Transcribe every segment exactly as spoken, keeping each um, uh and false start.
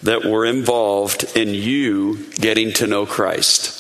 that were involved in you getting to know Christ.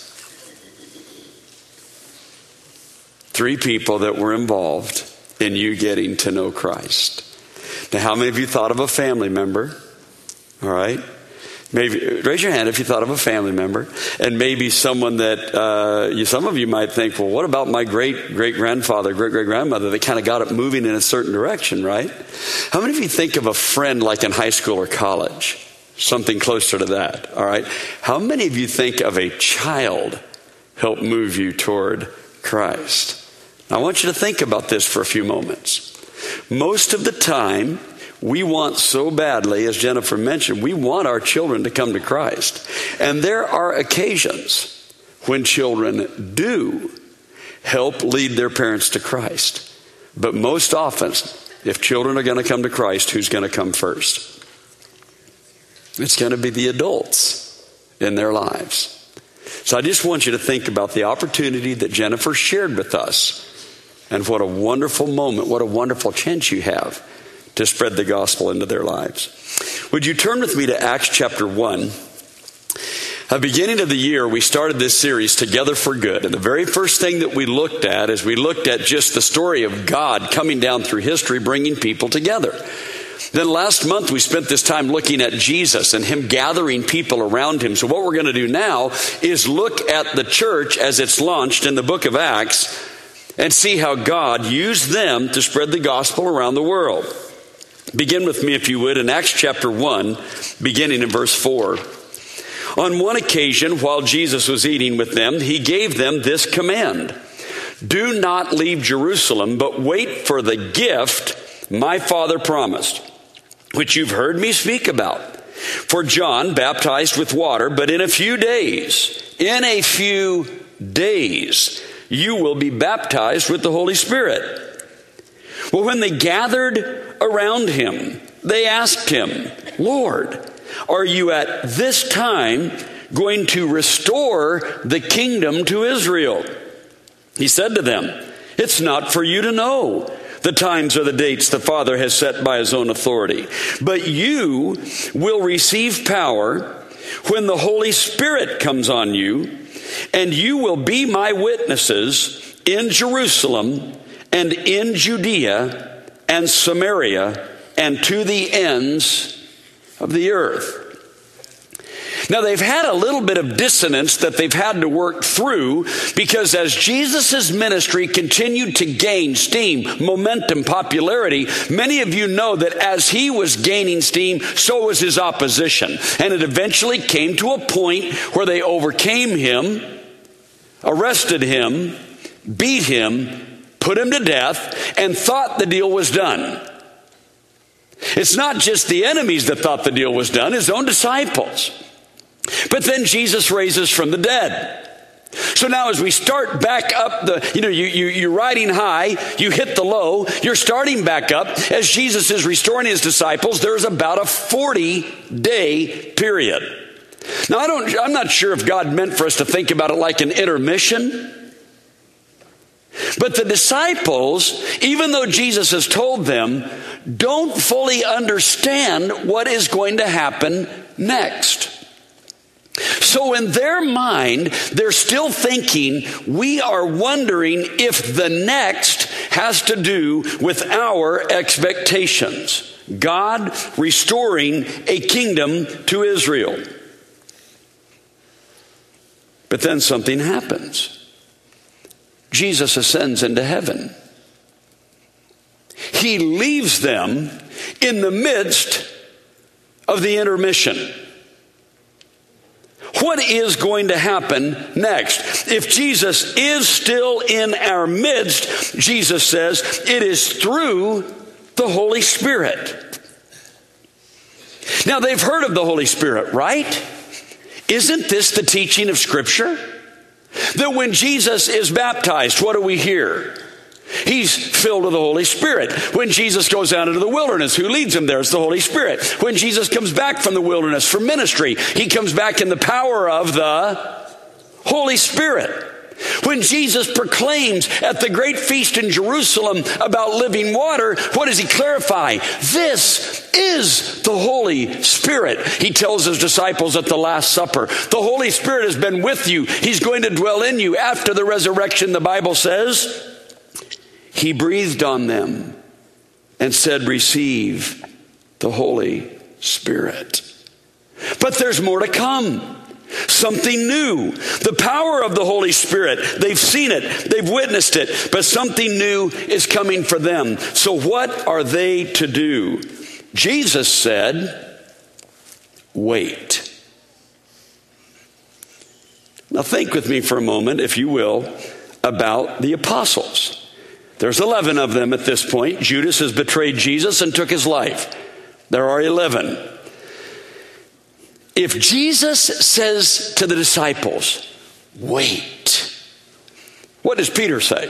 Three people that were involved in you getting to know Christ. Now, how many of you thought of a family member? All right. Maybe raise your hand if you thought of a family member, and maybe someone that uh, you, some of you might think, well, what about my great great grandfather, great great grandmother? They kind of got it moving in a certain direction, right? How many of you think of a friend like in high school or college, something closer to that? All right. How many of you think of a child help move you toward Christ? Now, I want you to think about this for a few moments. Most of the time, we want so badly, as Jennifer mentioned, we want our children to come to Christ. And there are occasions when children do help lead their parents to Christ. But most often, if children are going to come to Christ, who's going to come first? It's going to be the adults in their lives. So I just want you to think about the opportunity that Jennifer shared with us. And what a wonderful moment, what a wonderful chance you have to spread the gospel into their lives. Would you turn with me to Acts chapter one? At the beginning of the year, we started this series, Together for Good. And the very first thing that we looked at is we looked at just the story of God coming down through history, bringing people together. Then last month, we spent this time looking at Jesus and him gathering people around him. So what we're going to do now is look at the church as it's launched in the book of Acts and see how God used them to spread the gospel around the world. Begin with me, if you would, in Acts chapter one, beginning in verse four. On one occasion, while Jesus was eating with them, he gave them this command: do not leave Jerusalem, but wait for the gift my Father promised, which you've heard me speak about. For John baptized with water, but in a few days, in a few days, you will be baptized with the Holy Spirit. Well, when they gathered around him, they asked him, Lord, are you at this time going to restore the kingdom to Israel? He said to them, it's not for you to know the times or the dates the Father has set by his own authority, but you will receive power when the Holy Spirit comes on you, and you will be my witnesses in Jerusalem and in Judea and Samaria and to the ends of the earth. Now, they've had a little bit of dissonance that they've had to work through, because as Jesus' ministry continued to gain steam, momentum, popularity, many of you know that as he was gaining steam, so was his opposition. And it eventually came to a point where they overcame him, arrested him, beat him, put him to death, and thought the deal was done. It's not just the enemies that thought the deal was done, his own disciples. But then Jesus raises from the dead. So now as we start back up the, you know, you, you, you're riding high, you hit the low, you're starting back up. As Jesus is restoring his disciples, there's about a forty day period. Now I don't, I'm not sure if God meant for us to think about it like an intermission. But the disciples, even though Jesus has told them, don't fully understand what is going to happen next. So in their mind, they're still thinking, we are wondering if the next has to do with our expectations. God restoring a kingdom to Israel. But then something happens. Jesus ascends into heaven. He leaves them in the midst of the intermission. What is going to happen next? If Jesus is still in our midst, Jesus says it is through the Holy Spirit. Now, they've heard of the Holy Spirit, right? Isn't this the teaching of Scripture? That when Jesus is baptized, what do we hear? He's filled with the Holy Spirit. When Jesus goes out into the wilderness, who leads him there? It's the Holy Spirit. When Jesus comes back from the wilderness for ministry, he comes back in the power of the Holy Spirit. When Jesus proclaims at the great feast in Jerusalem about living water, what does he clarify? This is the Holy Spirit. He tells his disciples at the Last Supper, the Holy Spirit has been with you. He's going to dwell in you. After the resurrection, the Bible says, he breathed on them and said, receive the Holy Spirit. But there's more to come. Something new. The power of the Holy Spirit. They've seen it. They've witnessed it. But something new is coming for them. So what are they to do? Jesus said, wait. Now think with me for a moment, if you will, about the apostles. There's eleven of them at this point. Judas has betrayed Jesus and took his life. There are eleven. If Jesus says to the disciples, wait, what does Peter say?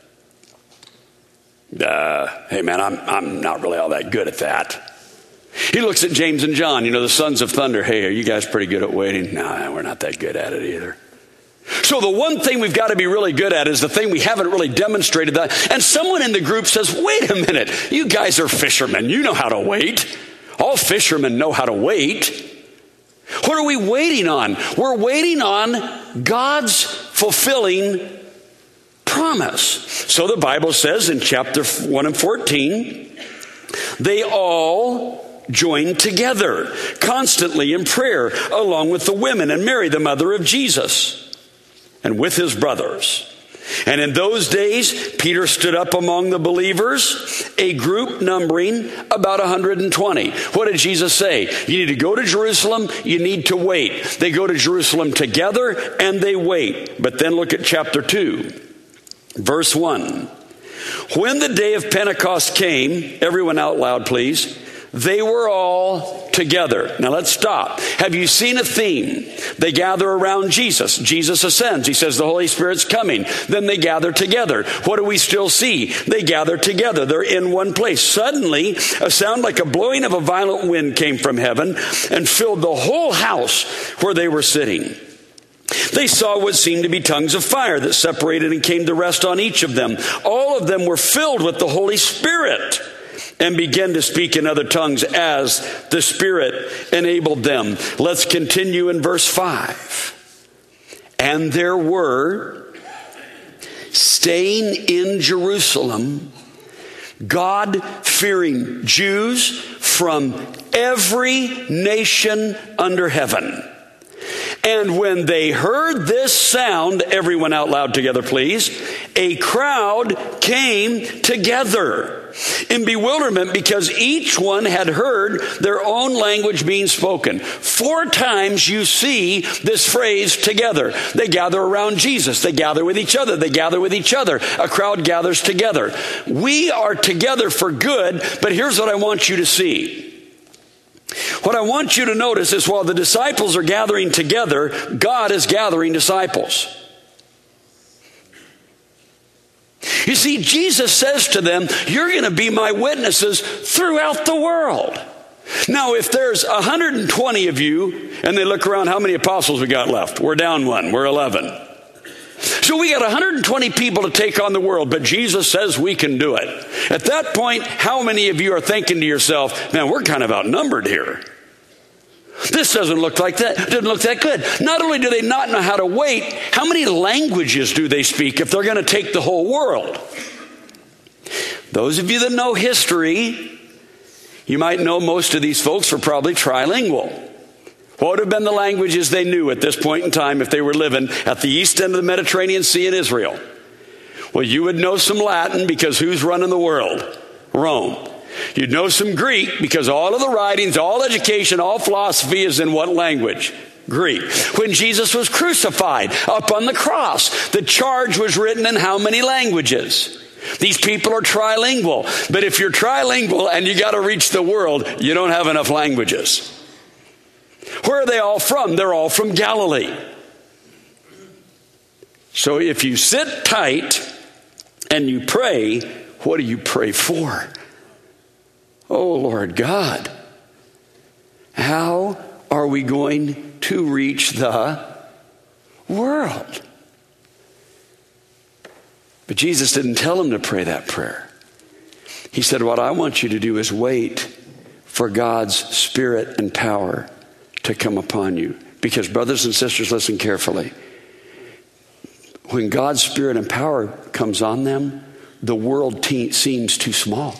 Uh, hey man, I'm, I'm not really all that good at that. He looks at James and John, you know, the sons of thunder. Hey, are you guys pretty good at waiting? No, we're not that good at it either. So the one thing we've got to be really good at is the thing we haven't really demonstrated that. And someone in the group says, wait a minute, you guys are fishermen. You know how to wait. All fishermen know how to wait. What are we waiting on? We're waiting on God's fulfilling promise. So the Bible says in chapter one and fourteen, they all joined together constantly in prayer along with the women and Mary, the mother of Jesus, and with his brothers. And in those days, Peter stood up among the believers, a group numbering about one hundred twenty. What did Jesus say? You need to go to Jerusalem. You need to wait. They go to Jerusalem together and they wait. But then look at chapter two, verse one. When the day of Pentecost came, everyone out loud, please. They were all together. Now let's stop. Have you seen a theme? They gather around Jesus. Jesus ascends. He says the Holy Spirit's coming. Then they gather together. What do we still see? They gather together. They're in one place. Suddenly, a sound like a blowing of a violent wind came from heaven and filled the whole house where they were sitting. They saw what seemed to be tongues of fire that separated and came to rest on each of them. All of them were filled with the Holy Spirit and began to speak in other tongues as the Spirit enabled them. Let's continue in verse five. And there were, staying in Jerusalem, God-fearing Jews from every nation under heaven. And when they heard this sound, everyone out loud together, please, a crowd came together in bewilderment because each one had heard their own language being spoken. Four times you see this phrase together. They gather around Jesus. They gather with each other. They gather with each other. A crowd gathers together. We are together for good, but here's what I want you to see. What I want you to notice is while the disciples are gathering together, God is gathering disciples. You see, Jesus says to them, you're going to be my witnesses throughout the world. Now, if there's one hundred twenty of you, and they look around, how many apostles we got left? We're down one. We're eleven. So we got one hundred twenty people to take on the world, but Jesus says we can do it. At that point, how many of you are thinking to yourself, man, we're kind of outnumbered here. This doesn't look like that. Doesn't look that good. Not only do they not know how to wait, how many languages do they speak if they're going to take the whole world? Those of you that know history, you might know most of these folks were probably trilingual. What would have been the languages they knew at this point in time if they were living at the east end of the Mediterranean Sea in Israel? Well, you would know some Latin because who's running the world? Rome. You'd know some Greek because all of the writings, all education, all philosophy is in what language? Greek. When Jesus was crucified up on the cross, the charge was written in how many languages? These people are trilingual. But if you're trilingual and you got to reach the world, you don't have enough languages. Where are they all from? They're all from Galilee. So if you sit tight and you pray, what do you pray for? Oh, Lord God, how are we going to reach the world? But Jesus didn't tell him to pray that prayer. He said, what I want you to do is wait for God's Spirit and power to come upon you. Because brothers and sisters, listen carefully. When God's Spirit and power comes on them, the world te- seems too small.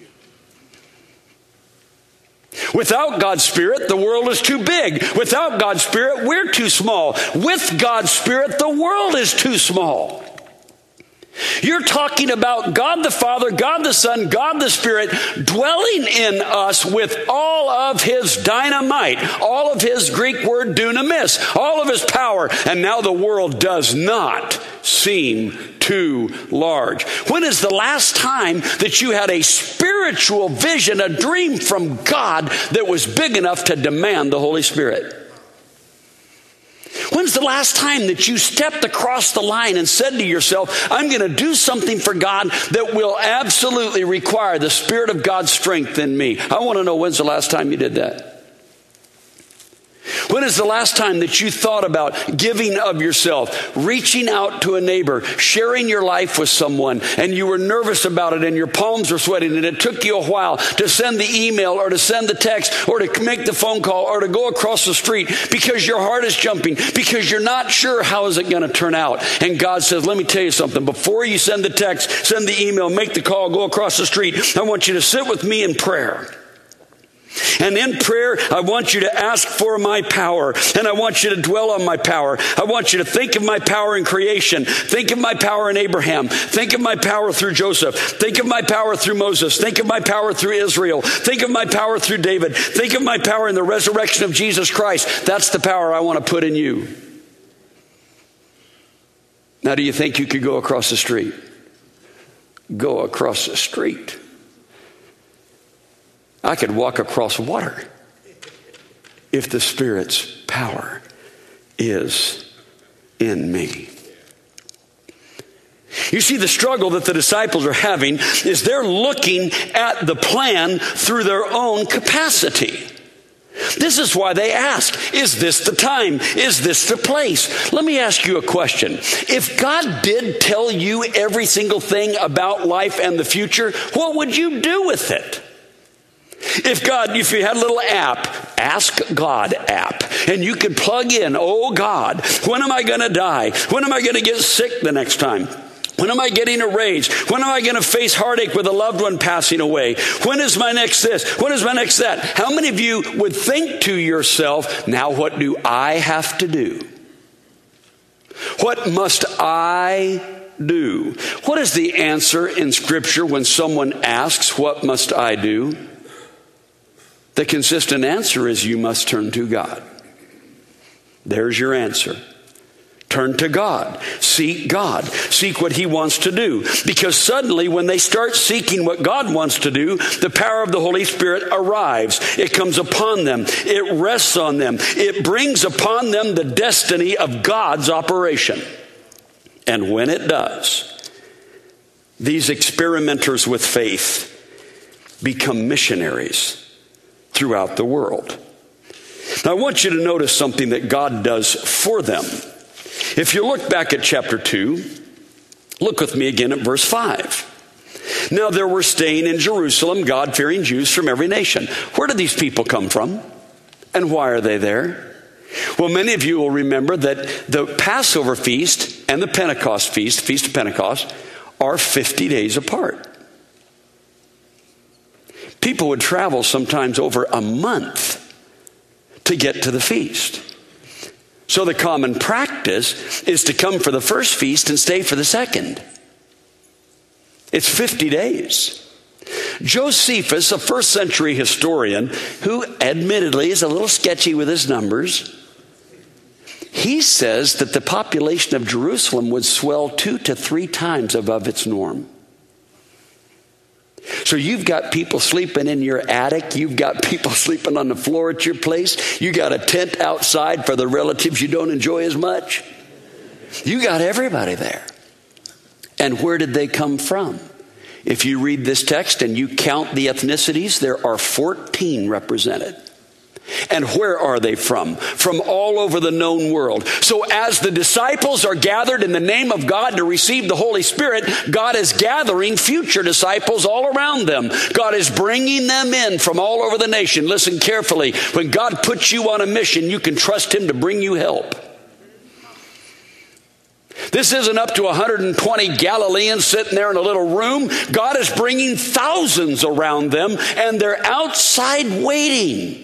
Without God's Spirit, the world is too big. Without God's Spirit, we're too small. With God's Spirit, the world is too small. You're talking about God the Father, God the Son, God the Spirit dwelling in us with all of his dynamite, all of his Greek word dunamis, all of his power. And now the world does not seem too large. When is the last time that you had a spiritual vision, a dream from God that was big enough to demand the Holy Spirit? When's the last time that you stepped across the line and said to yourself, I'm going to do something for God that will absolutely require the Spirit of God's strength in me? I want to know, when's the last time you did that? When is the last time that you thought about giving of yourself, reaching out to a neighbor, sharing your life with someone, and you were nervous about it and your palms were sweating and it took you a while to send the email or to send the text or to make the phone call or to go across the street because your heart is jumping, because you're not sure how is it going to turn out. And God says, let me tell you something. Before you send the text, send the email, make the call, go across the street, I want you to sit with me in prayer. And in prayer, I want you to ask for my power, and I want you to dwell on my power. I want you to think of my power in creation. Think of my power in Abraham. Think of my power through Joseph. Think of my power through Moses. Think of my power through Israel. Think of my power through David. Think of my power in the resurrection of Jesus Christ. That's the power I want to put in you. Now, do you think you could go across the street? Go across the street. I could walk across water if the Spirit's power is in me. You see, the struggle that the disciples are having is they're looking at the plan through their own capacity. This is why they ask, is this the time? Is this the place? Let me ask you a question. If God did tell you every single thing about life and the future, what would you do with it? If God, if you had a little app, Ask God app, and you could plug in, oh God, when am I going to die? When am I going to get sick the next time? When am I getting a raise? When am I going to face heartache with a loved one passing away? When is my next this? When is my next that? How many of you would think to yourself, now what do I have to do? What must I do? What is the answer in Scripture when someone asks, what must I do? The consistent answer is, you must turn to God. There's your answer. Turn to God. Seek God. Seek what He wants to do. Because suddenly when they start seeking what God wants to do, the power of the Holy Spirit arrives. It comes upon them. It rests on them. It brings upon them the destiny of God's operation. And when it does, these experimenters with faith become missionaries throughout the world. Now I want you to notice something that God does for them. If you look back at chapter two, look with me again at verse five. Now there were staying in Jerusalem God-fearing Jews from every nation. Where do these people come from? And why are they there? Well, many of you will remember that the Passover feast and the Pentecost feast, Feast of Pentecost, are fifty days apart. People would travel sometimes over a month to get to the feast. So the common practice is to come for the first feast and stay for the second. It's fifty days. Josephus, a first century historian, who admittedly is a little sketchy with his numbers, he says that the population of Jerusalem would swell two to three times above its norm. So you've got people sleeping in your attic. You've got people sleeping on the floor at your place. You got a tent outside for the relatives you don't enjoy as much. You got everybody there. And where did they come from? If you read this text and you count the ethnicities, there are fourteen represented. And where are they from? From all over the known world. So as the disciples are gathered in the name of God to receive the Holy Spirit, God is gathering future disciples all around them. God is bringing them in from all over the nation. Listen carefully. When God puts you on a mission, you can trust Him to bring you help. This isn't up to one hundred twenty Galileans sitting there in a little room. God is bringing thousands around them, and they're outside waiting.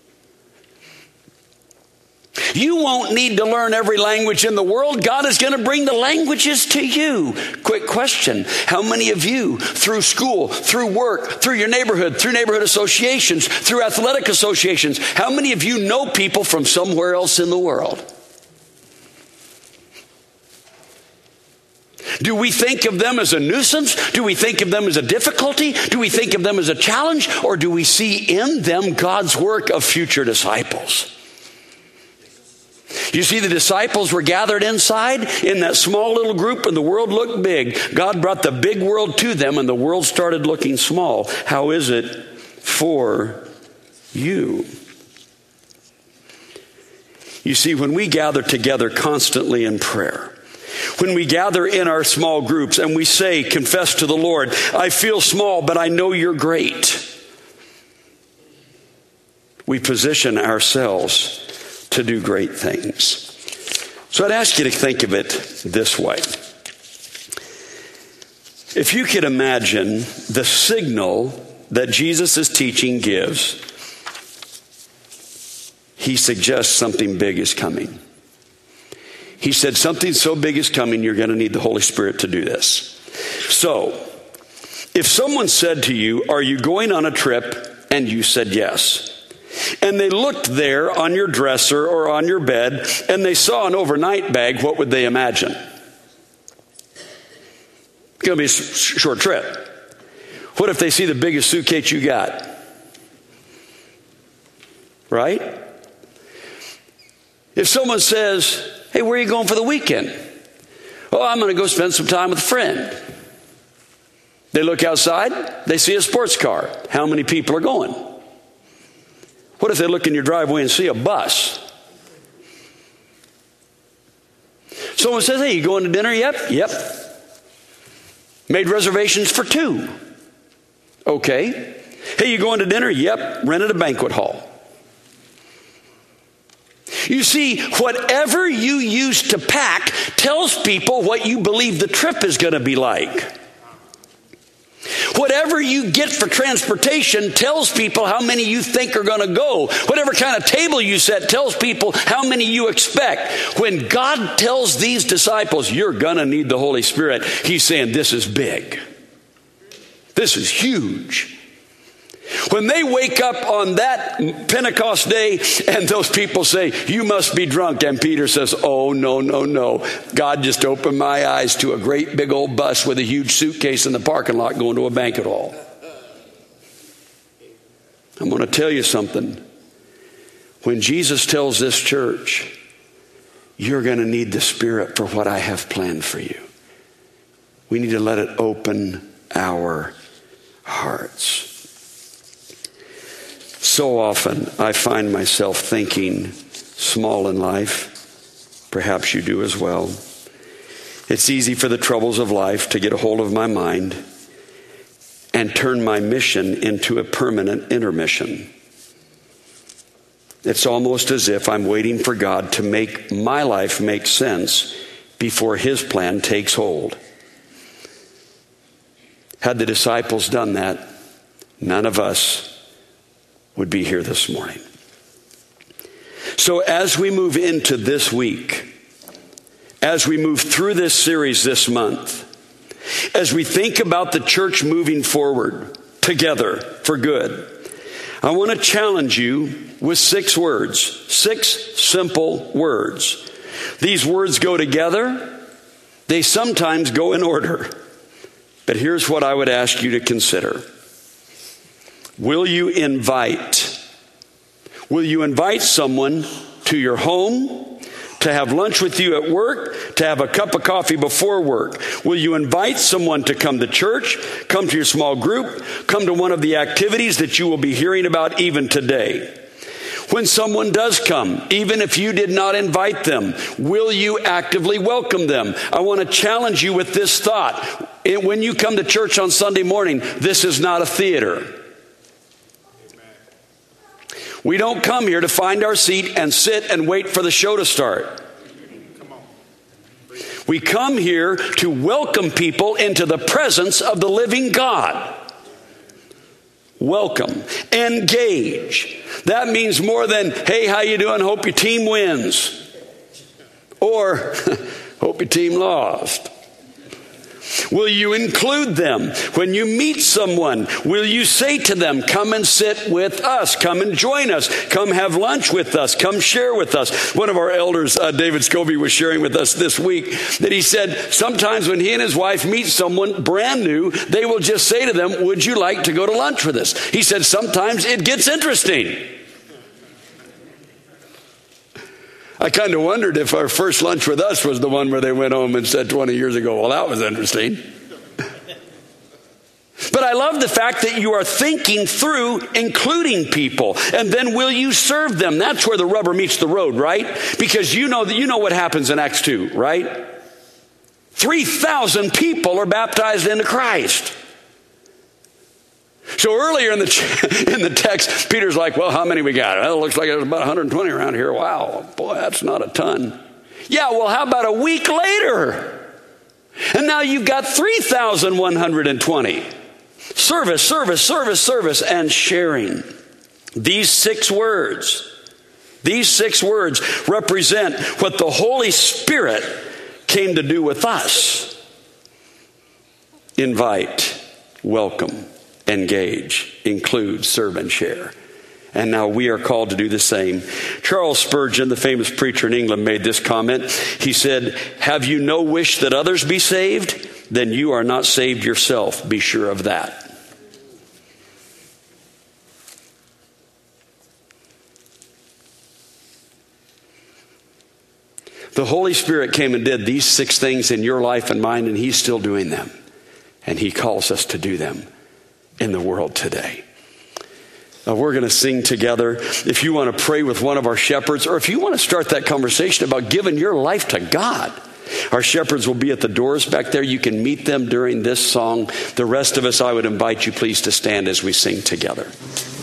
You won't need to learn every language in the world. God is going to bring the languages to you. Quick question. How many of you, through school, through work, through your neighborhood, through neighborhood associations, through athletic associations, how many of you know people from somewhere else in the world? Do we think of them as a nuisance? Do we think of them as a difficulty? Do we think of them as a challenge? Or do we see in them God's work of future disciples? You see, the disciples were gathered inside in that small little group, and the world looked big. God brought the big world to them, and the world started looking small. How is it for you? You see, when we gather together constantly in prayer, when we gather in our small groups and we say, confess to the Lord, I feel small, but I know you're great. We position ourselves to do great things. So I'd ask you to think of it this way. If you could imagine the signal that Jesus' teaching gives, He suggests something big is coming. He said something so big is coming, you're going to need the Holy Spirit to do this. So, if someone said to you, are you going on a trip? And you said yes. And they looked there on your dresser or on your bed, and they saw an overnight bag, what would they imagine? It's going to be a short trip. What if they see the biggest suitcase you got? Right? If someone says, hey, where are you going for the weekend? Oh, I'm going to go spend some time with a friend. They look outside, they see a sports car. How many people are going? What if they look in your driveway and see a bus? Someone says, hey, you going to dinner? Yep. Yep. Made reservations for two. Okay. Hey, you going to dinner? Yep. Rented a banquet hall. You see, whatever you use to pack tells people what you believe the trip is going to be like. Whatever you get for transportation tells people how many you think are going to go. Whatever kind of table you set tells people how many you expect. When God tells these disciples, you're going to need the Holy Spirit, He's saying this is big. This is huge. When they wake up on that Pentecost day and those people say, you must be drunk. And Peter says, oh, no, no, no. God just opened my eyes to a great big old bus with a huge suitcase in the parking lot going to a banquet hall. I'm going to tell you something. When Jesus tells this church, you're going to need the Spirit for what I have planned for you, we need to let it open our hearts. So often I find myself thinking small in life. Perhaps you do as well. It's easy for the troubles of life to get a hold of my mind and turn my mission into a permanent intermission. It's almost as if I'm waiting for God to make my life make sense before His plan takes hold. Had the disciples done that, none of us would be here this morning. So as we move into this week, as we move through this series this month, as we think about the church moving forward together for good, I want to challenge you with six words, six simple words. These words go together. They sometimes go in order. But here's what I would ask you to consider. Will you invite? Will you invite someone to your home, to have lunch with you at work, to have a cup of coffee before work? Will you invite someone to come to church, come to your small group, come to one of the activities that you will be hearing about even today? When someone does come, even if you did not invite them, will you actively welcome them? I want to challenge you with this thought. When you come to church on Sunday morning, this is not a theater. We don't come here to find our seat and sit and wait for the show to start. We come here to welcome people into the presence of the living God. Welcome. Engage. That means more than, hey, how you doing? Hope your team wins. Or, hope your team lost. Will you include them? When you meet someone, will you say to them, come and sit with us, come and join us, come have lunch with us, come share with us? One of our elders, uh, David Scobie, was sharing with us this week that he said sometimes when he and his wife meet someone brand new, they will just say to them, would you like to go to lunch with us? He said sometimes it gets interesting. I kind of wondered if our first lunch with us was the one where they went home and said twenty years ago, well, that was interesting. But I love the fact that you are thinking through including people. And then will you serve them? That's where the rubber meets the road, right? Because you know that you know what happens in Acts two, right? three thousand people are baptized into Christ. So earlier in the in the text, Peter's like, well, how many we got? Well, it looks like there's about one hundred twenty around here. Wow, boy, that's not a ton. Yeah, well, how about a week later? And now you've got three thousand one hundred twenty. Service, service, service, service, and sharing. These six words, these six words represent what the Holy Spirit came to do with us. Invite, welcome, engage, include, serve, and share. And now we are called to do the same. Charles Spurgeon, the famous preacher in England, made this comment. He said, have you no wish that others be saved? Then you are not saved yourself. Be sure of that. The Holy Spirit came and did these six things in your life and mine, and He's still doing them. And He calls us to do them in the world today. Uh, we're going to sing together. If you want to pray with one of our shepherds, or if you want to start that conversation about giving your life to God, our shepherds will be at the doors back there. You can meet them during this song. The rest of us, I would invite you please to stand as we sing together.